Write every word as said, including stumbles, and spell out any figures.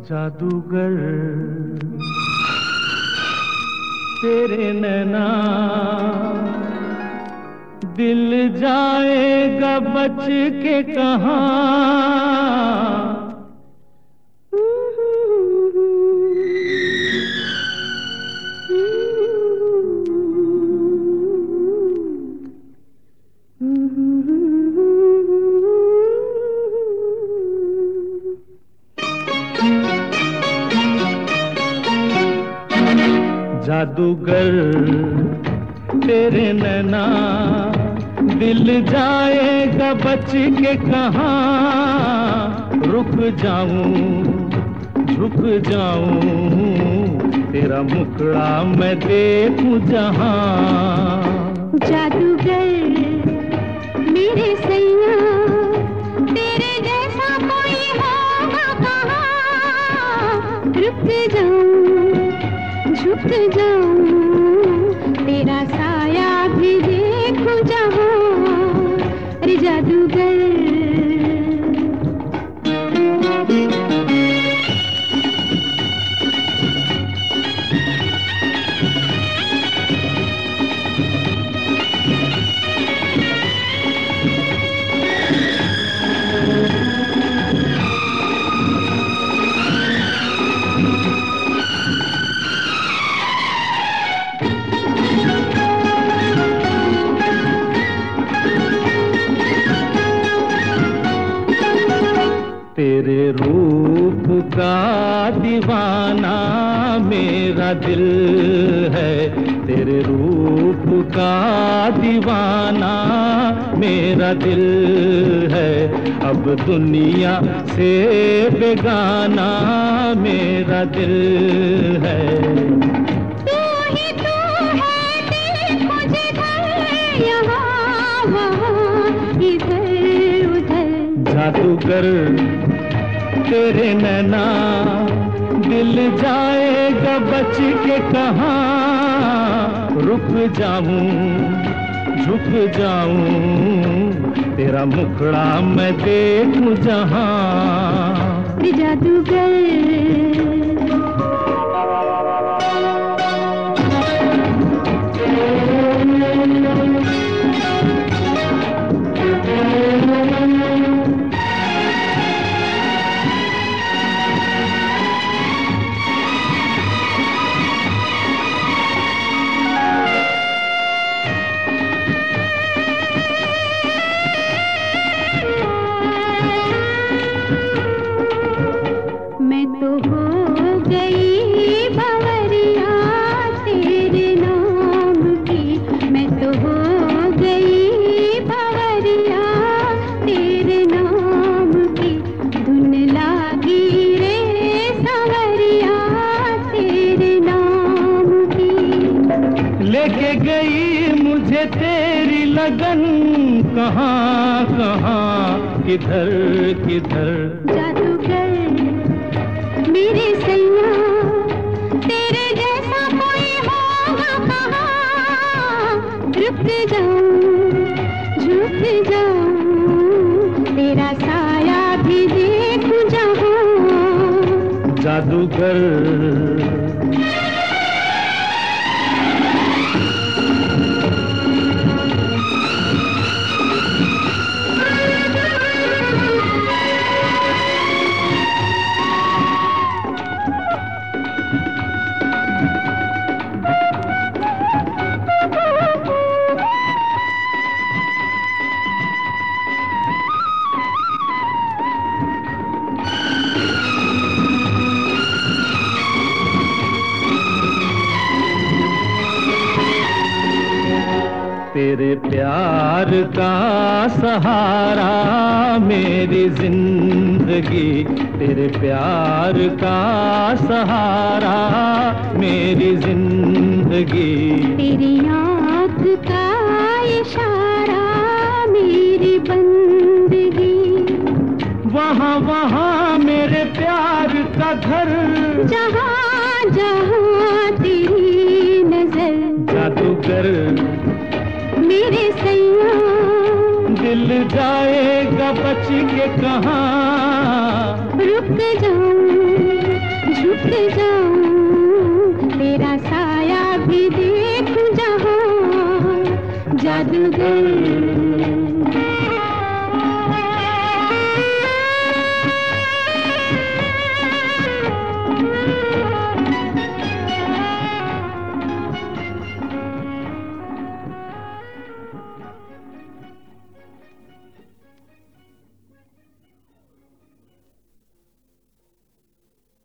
जादूगर तेरे नैना दिल जाएगा बच के कहाँ। जादूगर तेरे नैना दिल जाएगा बच के कहाँ। रुक जाऊं झुक जाऊं तेरा मुखड़ा मैं देखूं जहाँ। जादूगर मेरे सैया तेरे जैसा कोई होगा कहाँ। रुक जाऊं झुक जाऊं तेरा साया भी देखूं जहाँ। अरे जादूगर तेरे रूप का दीवाना मेरा दिल है। तेरे रूप का दीवाना मेरा दिल है। अब दुनिया से बेगाना मेरा दिल है। तू ही तू है देखो जिधर यहाँ वहाँ इधर उधर। जादूगर तेरे नैना दिल जाएगा बच के कहाँ। रुक जाऊं झुक जाऊं तेरा मुखड़ा मैं देखूं जहाँ। जादूगर मैं तो हो गई भंवरिया तेरे नाम की। मैं तो हो गई भंवरिया तेरे नाम की। धुन लागी रे संवरिया तेरे नाम की। लेके गई मुझे तेरी लगन कहाँ कहाँ किधर किधर। जादूगर मेरे सैया तेरे जैसा कोई होगा कहाँ। रुक जाऊं झुक जाऊं तेरा साया भी देखूं जहाँ। जादूगर तेरे प्यार का सहारा मेरी जिंदगी। तेरे प्यार का सहारा मेरी जिंदगी। तेरी आँख का इशारा मेरी बंदगी। वहाँ वहाँ मेरे प्यार का घर जहाँ जहाँ तेरी नजर। जादूगर मेरे सैया दिल जाएगा बच के कहाँ। रुक जाऊं झुक जाऊं, तेरा साया भी देखूं जहां, जादूगर